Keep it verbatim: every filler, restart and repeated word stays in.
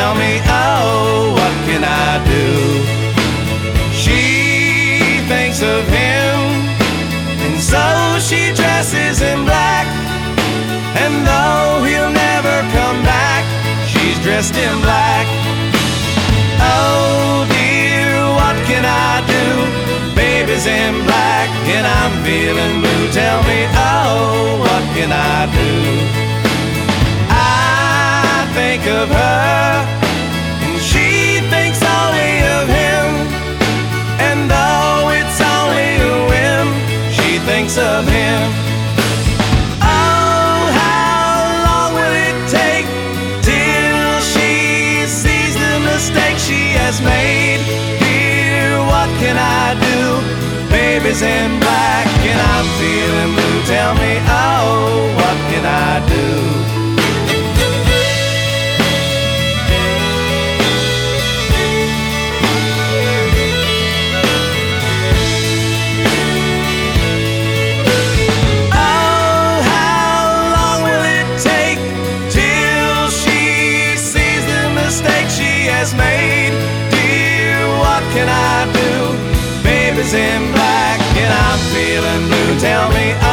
tell me, oh, what can I do? She thinks of him, and so she dresses in black. And though he'll never come back, she's dressed in black. Oh dear, what can I do? Baby's in black and I'm feeling blue. Tell me, oh, what can I do? I think of her and she thinks only of him. And though it's only a whim, she thinks of him. Oh, how long will it take till she sees the mistake she has made? Dear, what can I do? Baby's in black and I'm feeling blue. Tell me, oh, what can I do? Made. Dear, what can I do? Baby's in black and I'm feeling blue. Tell me,